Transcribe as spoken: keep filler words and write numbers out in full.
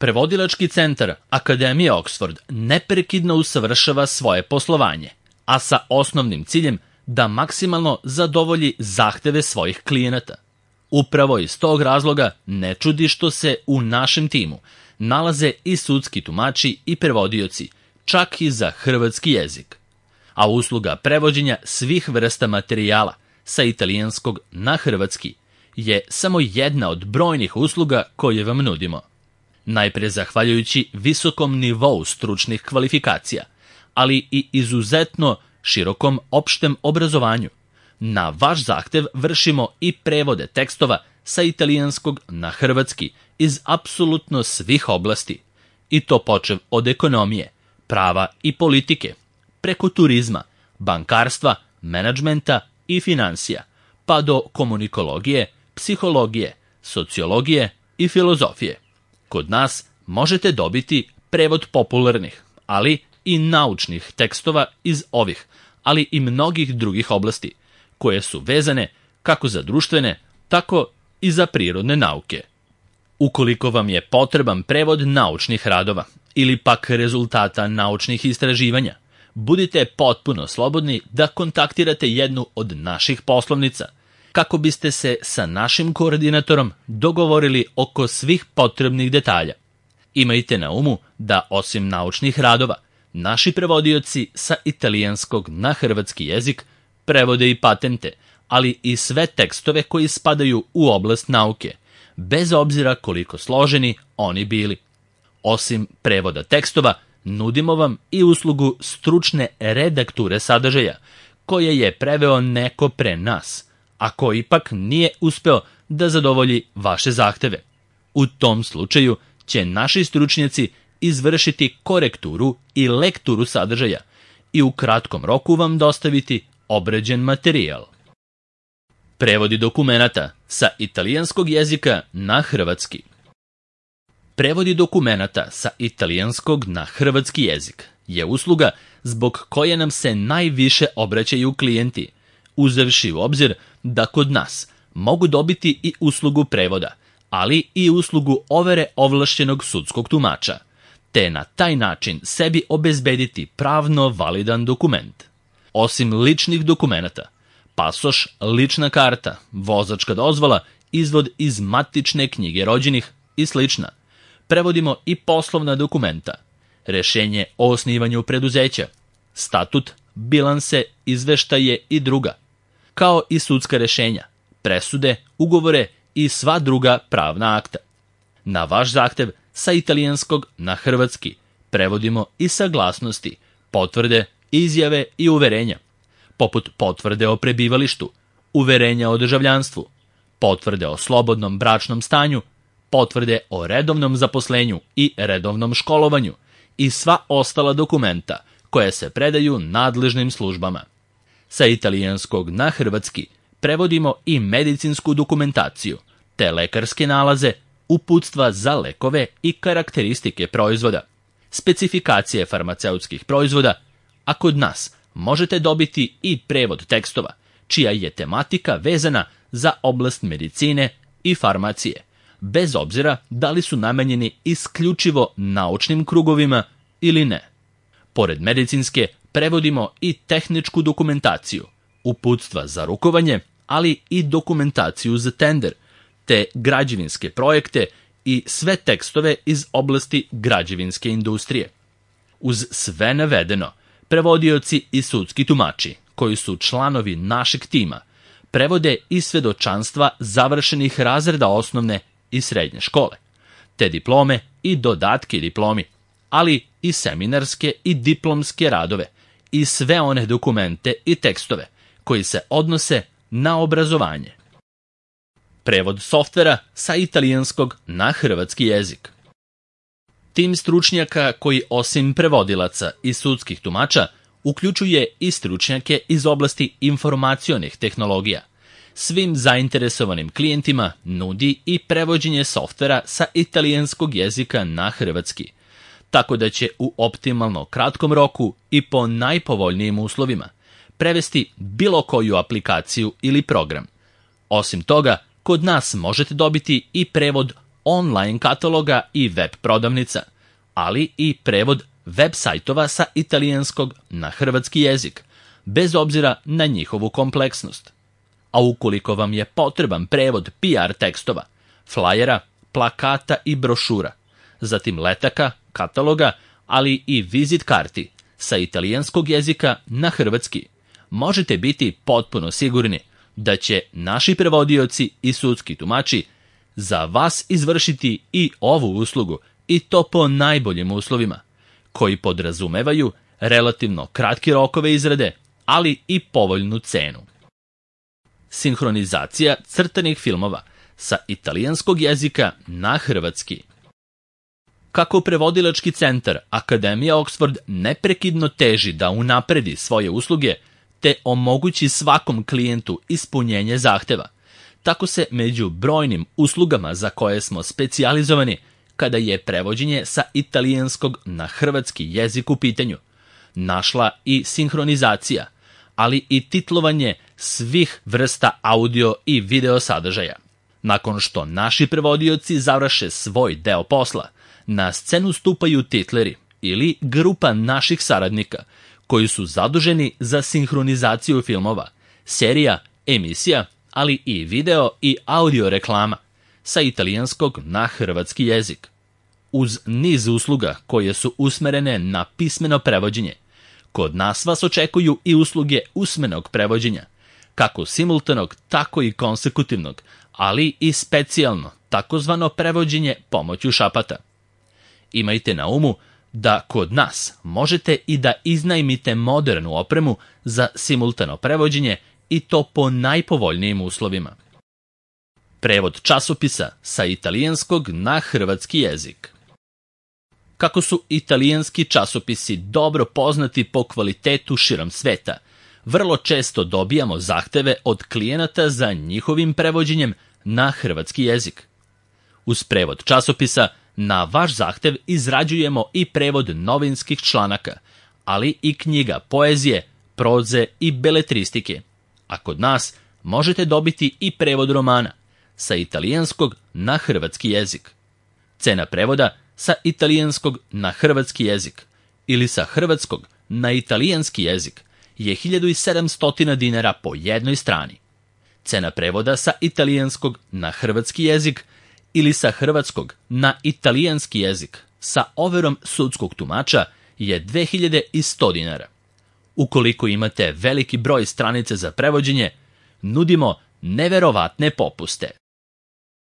Prevodilački centar Akademije Oxford neprekidno usavršava svoje poslovanje, a sa osnovnim ciljem da maksimalno zadovolji zahteve svojih klijenata. Upravo iz tog razloga ne čudi što se u našem timu nalaze i sudski tumači i prevodioci, čak i za hrvatski jezik. A usluga prevođenja svih vrsta materijala sa italijanskog na hrvatski je samo jedna od brojnih usluga koje vam nudimo. Najpre zahvaljujući visokom nivou stručnih kvalifikacija, ali i izuzetno širokom opštem obrazovanju. Na vaš zahtev vršimo i prevode tekstova sa italijanskog na hrvatski iz apsolutno svih oblasti, i to počev od ekonomije, prava i politike, preko turizma, bankarstva, menadžmenta i finansija, pa do komunikologije, psihologije, sociologije i filozofije. Kod nas možete dobiti prevod popularnih, ali i naučnih tekstova iz ovih, ali i mnogih drugih oblasti, koje su vezane kako za društvene, tako i za prirodne nauke. Ukoliko vam je potreban prevod naučnih radova ili pak rezultata naučnih istraživanja, budite potpuno slobodni da kontaktirate jednu od naših poslovnica, kako biste se sa našim koordinatorom dogovorili oko svih potrebnih detalja. Imajte na umu da osim naučnih radova, naši prevodioci sa italijanskog na hrvatski jezik prevode i patente, ali i sve tekstove koji spadaju u oblast nauke, bez obzira koliko složeni oni bili. Osim prevoda tekstova, nudimo vam i uslugu stručne redakture sadržaja, koje je preveo neko pre nas, a koji ipak nije uspeo da zadovolji vaše zahteve. U tom slučaju će naši stručnjaci izvršiti korekturu i lekturu sadržaja i u kratkom roku vam dostaviti obrađen materijal. Prevodi dokumenata sa italijanskog jezika na hrvatski. Prevodi dokumenata sa italijanskog na hrvatski jezik je usluga zbog koje nam se najviše obraćaju klijenti, uzevši u obzir da kod nas mogu dobiti i uslugu prevoda, ali i uslugu overe ovlašćenog sudskog tumača, te na taj način sebi obezbediti pravno validan dokument. Osim ličnih dokumenata, pasoš, lična karta, vozačka dozvola, izvod iz matične knjige rođenih i slična, prevodimo i poslovna dokumenta, rešenje o osnivanju preduzeća, statut, bilanse, izveštaje i druga, kao i sudska rešenja, presude, ugovore i sva druga pravna akta. Na vaš zahtev sa italijanskog na hrvatski prevodimo i saglasnosti, potvrde, izjave i uverenja, poput potvrde o prebivalištu, uverenja o državljanstvu, potvrde o slobodnom bračnom stanju, potvrde o redovnom zaposlenju i redovnom školovanju i sva ostala dokumenta koja se predaju nadležnim službama. Sa italijanskog na hrvatski prevodimo i medicinsku dokumentaciju, te lekarske nalaze, uputstva za lekove i karakteristike proizvoda, specifikacije farmaceutskih proizvoda, a kod nas možete dobiti i prevod tekstova, čija je tematika vezana za oblast medicine i farmacije, bez obzira da li su namenjeni isključivo naučnim krugovima ili ne. Pored medicinske, prevodimo i tehničku dokumentaciju, uputstva za rukovanje, ali i dokumentaciju za tender, te građevinske projekte i sve tekstove iz oblasti građevinske industrije. Uz sve navedeno, prevodioci i sudski tumači, koji su članovi našeg tima, prevode i svedočanstva završenih razreda osnovne i srednje škole, te diplome i dodatke diplomi, ali i seminarske i diplomske radove i sve one dokumente i tekstove koji se odnose na obrazovanje. Prevod softvera sa italijanskog na hrvatski jezik. Tim stručnjaka koji osim prevodilaca i sudskih tumača uključuje i stručnjake iz oblasti informacionih tehnologija. Svim zainteresovanim klijentima nudi i prevođenje softvera sa italijanskog jezika na hrvatski, tako da će u optimalno kratkom roku i po najpovoljnijim uslovima prevesti bilo koju aplikaciju ili program. Osim toga, kod nas možete dobiti i prevod online kataloga i web prodavnica, ali i prevod web sajtova sa italijanskog na hrvatski jezik, bez obzira na njihovu kompleksnost. A ukoliko vam je potreban prevod P R tekstova, flajera, plakata i brošura, zatim letaka, kataloga, ali i vizit karti sa italijanskog jezika na hrvatski, možete biti potpuno sigurni da će naši prevodioci i sudski tumači za vas izvršiti i ovu uslugu, i to po najboljim uslovima, koji podrazumevaju relativno kratke rokove izrade, ali i povoljnu cenu. Sinhronizacija crtanih filmova sa italijanskog jezika na hrvatski. Kako prevodilački centar Akademija Oxford neprekidno teži da unapredi svoje usluge te omogući svakom klijentu ispunjenje zahteva, tako se među brojnim uslugama za koje smo specijalizovani kada je prevođenje sa italijanskog na hrvatski jezik u pitanju, našla i sinhronizacija, ali i titlovanje svih vrsta audio i video sadržaja. Nakon što naši prevodioci završe svoj deo posla, na scenu stupaju titleri ili grupa naših saradnika koji su zaduženi za sinhronizaciju filmova, serija, emisija, ali i video i audio reklama sa italijanskog na hrvatski jezik. Uz niz usluga koje su usmerene na pismeno prevođenje, kod nas vas očekuju i usluge usmenog prevođenja, kako simultanog, tako i konsekutivnog, ali i specijalno, takozvano prevođenje pomoću šapata. Imajte na umu da kod nas možete i da iznajmite modernu opremu za simultano prevođenje, i to po najpovoljnijim uslovima. Prevod časopisa sa italijanskog na hrvatski jezik. Kako su italijanski časopisi dobro poznati po kvalitetu širom sveta, vrlo često dobijamo zahteve od klijenata za njihovim prevođenjem na hrvatski jezik. Uz prevod časopisa, na vaš zahtev izrađujemo i prevod novinskih članaka, ali i knjiga poezije, proze i beletristike, a kod nas možete dobiti i prevod romana sa italijanskog na hrvatski jezik. Cena prevoda sa italijanskog na hrvatski jezik ili sa hrvatskog na italijanski jezik je hiljadu sedamsto dinara po jednoj strani. Cena prevoda sa italijanskog na hrvatski jezik ili sa hrvatskog na italijanski jezik sa overom sudskog tumača je dve hiljade sto dinara. Ukoliko imate veliki broj stranica za prevođenje, nudimo neverovatne popuste.